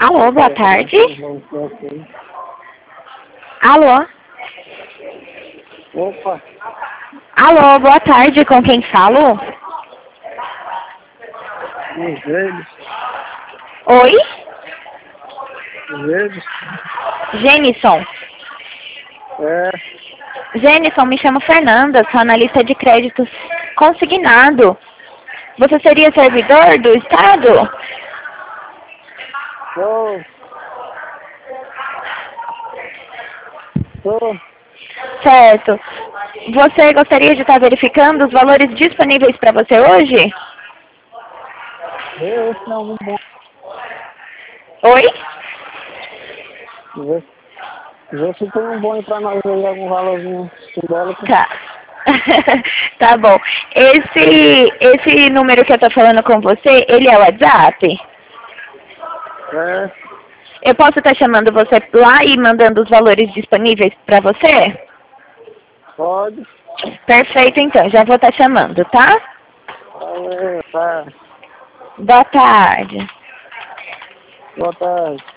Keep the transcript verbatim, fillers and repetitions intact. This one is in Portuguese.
Alô, boa tarde. Alô? Opa, Alô, boa tarde, com quem falo? os verdes, Oi? os verdes, Jenison. é, Jenison, me chamo Fernanda, sou analista de créditos consignado. Você seria servidor do Estado? tô, tô, Certo. Você gostaria de estar verificando os valores disponíveis para você hoje? vê se não algum bom, Oi? vê, vê se tem um bom pra nós aí, algum valorzinho simbólico, Tá. Tá bom. Esse, esse número que eu tô falando com você, ele é o WhatsApp? é, Eu posso estar chamando você lá e mandando os valores disponíveis para você? pode, Perfeito, então. Já vou estar chamando, tá? valeu, tá, Boa tarde. boa tarde.